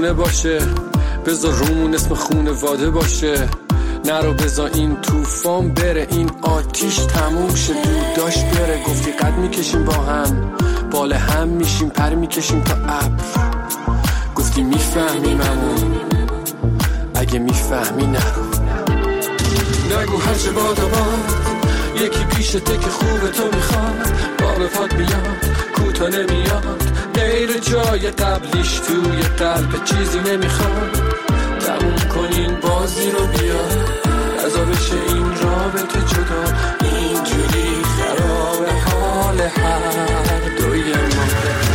خونه باشه، بذار رومون اسم خونه واده باشه. نرو بذار این توفان بره، این آتیش تموم شه، دود داشت بره. گفتی قد میکشیم با هم، بال هم میشیم، پر میکشیم تا ابر. گفتی میفهمیممون، اگه میفهمی نرو. نگو هرچه باد و باد، یکی پیشته که خوبه تو میخواد. باب پاد میاد، کوتا نمیاد، غیر جای قبلیش توی قلب چیزی نمیخواد. تموم کنین بازی رو بیا، ازا بشه این رابطه جدا. اینجوری خراب حال هر دوی ما.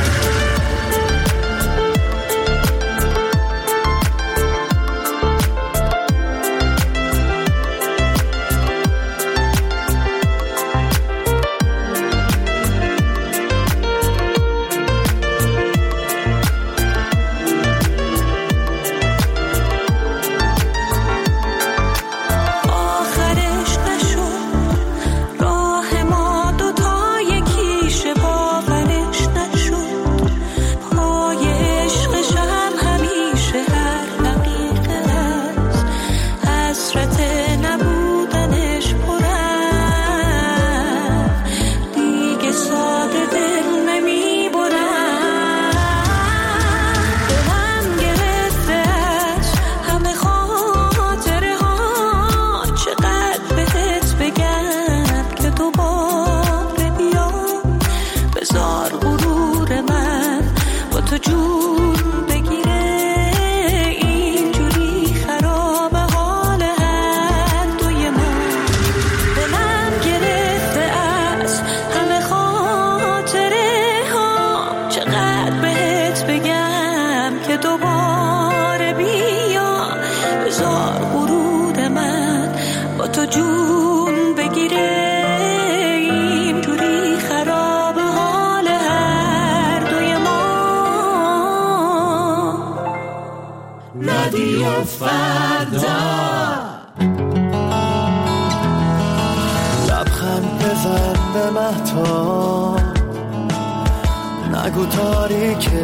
لبخند بزن به مهتاب، نگو تاریکه،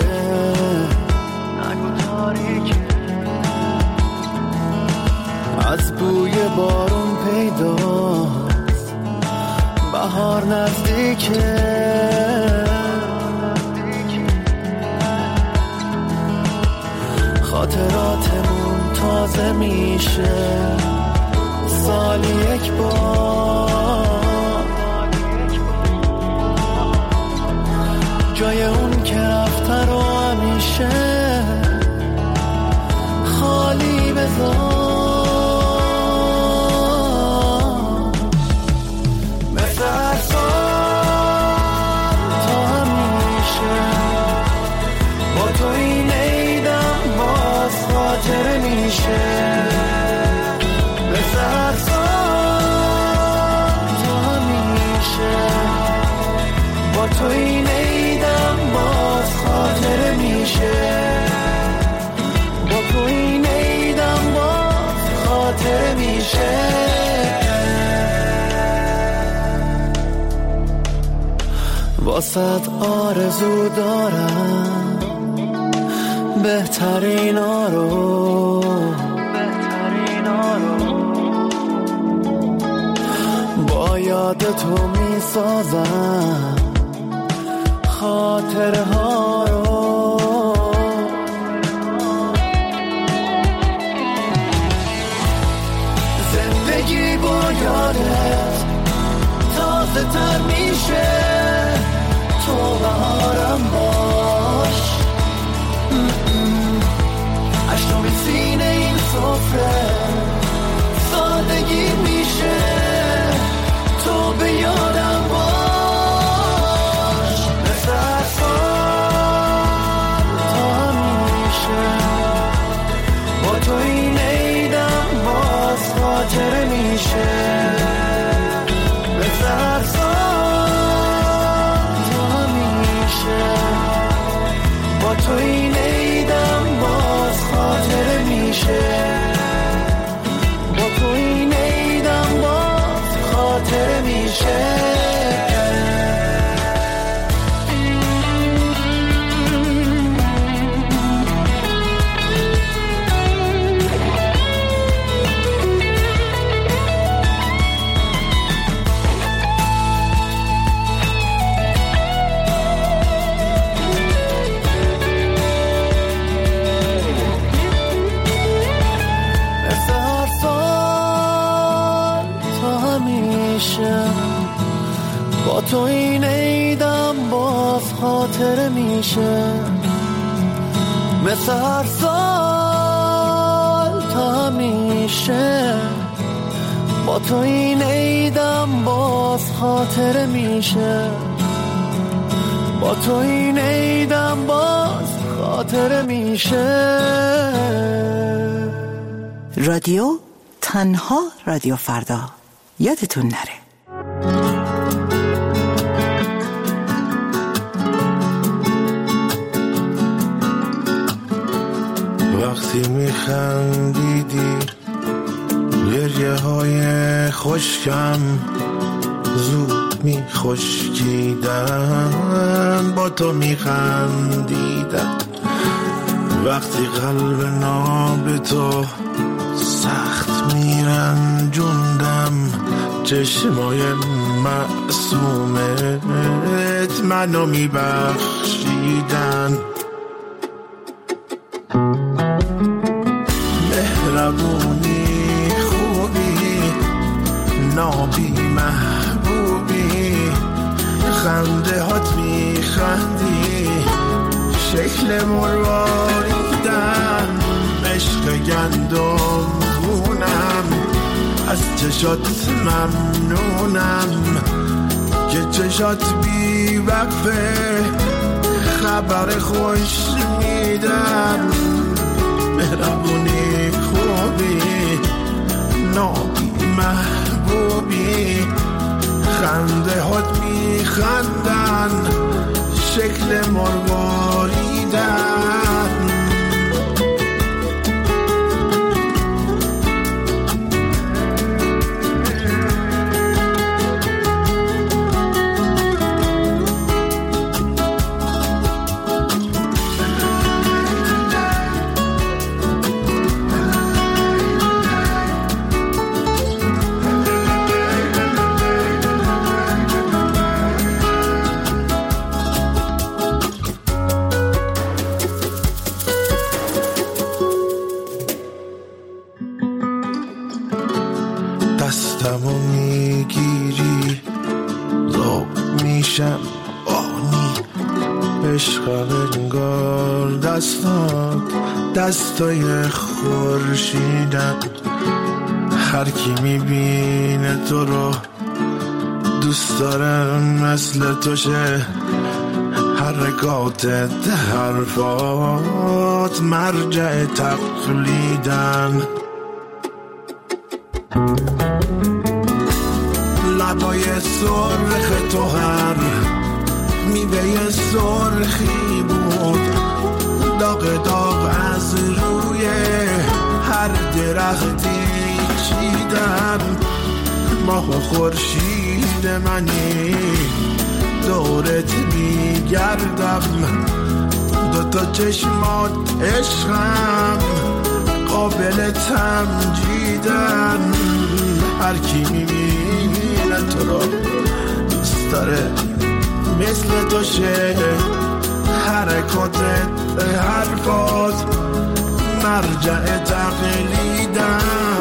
از بوی بارون پیداست بهار نزدیکه. خاطراتمون تازه میشه سالی یک بار، جای اون که رفته رو همیشه خالی بذار. مثل هر سال تا همیشه با تو این عیدم باز خاطره میشه. مثل هر سال تا همیشه با تو این عیدم باز خاطره میشه. با تو این عیدم باز خاطره میشه. واسط آرزو دارم بهترینا رو، با یاد تو میسازم خاطره ها رو. زندگی با یادت تازه تر میشه، تو بهارم باش. اشتم سینه این سفره سادگی میشه، تو به یادم باش. مثل هر سال تا همیشه با تو این عیدم باز خاطره میشه. مثل هر سال تا همیشه با تو این عیدم باز خاطره میشه. میشه، با تو این عیدم باز خاطره میشه، مثل هر سال تا همیشه. با تو این عیدم باز خاطره میشه، با تو این عیدم باز خاطره میشه. رادیو تنها رادیو فردا، یادتون نره. وقتی میخندیدی گریه های خشکم زود میخشکیدن، با تو میخندیدم. وقتی قلب ناب تو سخت میرنجوندم، چشمای معصومت منو میبخشیدن. مهربونی خوبی نابی محبوبی، خنده هات میخندی شکل مرواریدن، عشق گندم خونم از چشات ممنونم که چشات بی وقفه خبر خوش میدن. مهربونی خوبی نابی محبوبی، خنده هات میخندن شکل مرواریدن. دستمو میگیری ذوق میشم آنی، عشق انگار دستات دستای خورشیدن. هر کی میبینه تو رو دوست داره مثل تو شه، حرکاتت حرفات مرجع تقلیدن. لبای سرخ تو هر میوه سرخی بود، داغ داغ از روی هر درختی چیدن. ماه و خورشید منی دورت میگردم، دوتا چشمات عشقم قابل تمجیدن. هر کی میبینه تو رو دوست داره مثل تو شه، حرکاتت حرفات مرجع تقلیدن.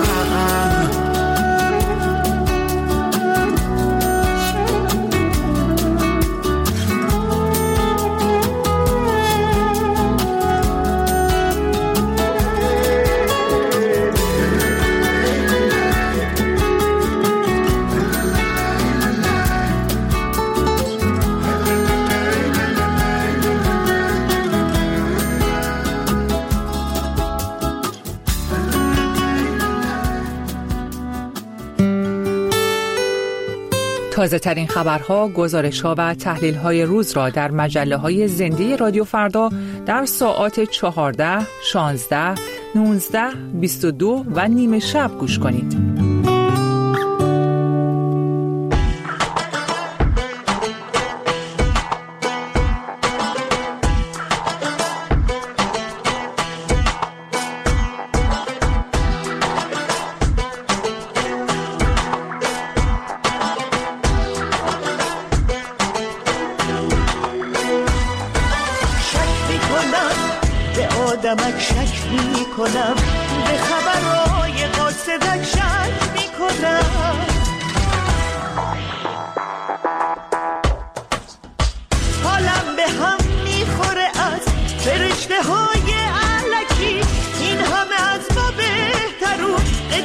تازه ترین خبرها، گزارش‌ها و تحلیل‌های روز را در مجله‌های زنده رادیو فردا در ساعات 14، 16، 19، 22 و نیمه شب گوش کنید. آدمک شک می کنم، به خبرهای قاصدک شک می کنم.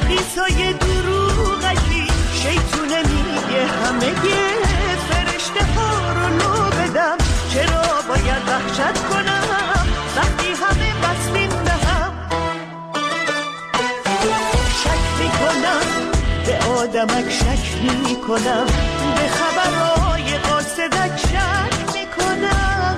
عیسای دروغکی شیطونه میگه همه فرشته ها رو لو بدم، چرا باید وحشت کنم وقتی همه بستیم به هم. شک میکنم به آدمک، شک میکنم به خبرهای قاصدک، شک میکنم.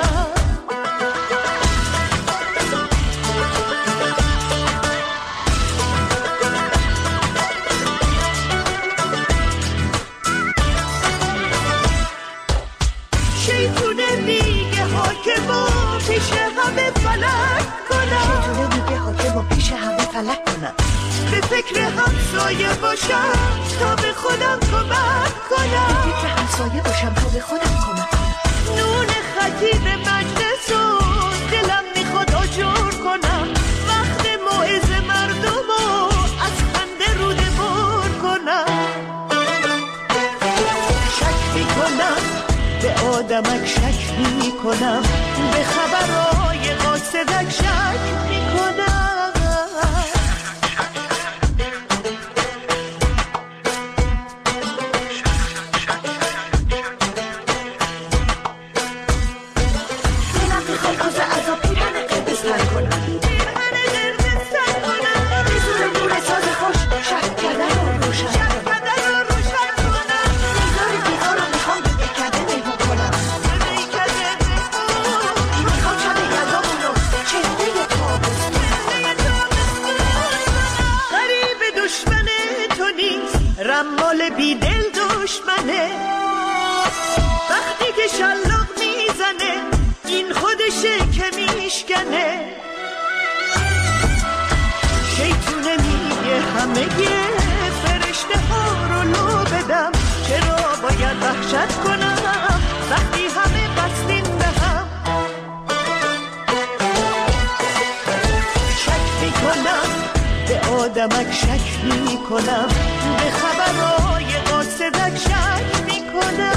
شیطونه میگه حاکما پیش همه فلک کنم، شیطونه میگه حاکما پیش همه فلک کنم، به فکر همسایه باشم تا به خودم کمک کنم، به فکر همسایه باشم تا به خودم کمک کنم. نون خطیب مجلس و دلم میخواد آجر کنم، وقت موعظه مردم و از خنده روده بر کنم. شک میکنم به آدمک، شک میکنم به خبرهای قاصدک، شک میکنم. رمال بی دل دشمنه، وقتی که شلاق میزنه این خودشه که میشکنه. شیطونه میگه همه فرشته ها رو لو بدم، چرا باید وحشت کنم وقتی همه بستیم به هم. شک میکنم به آدمک، شک میکنم به خبرهای قاصدک، شک میکنم.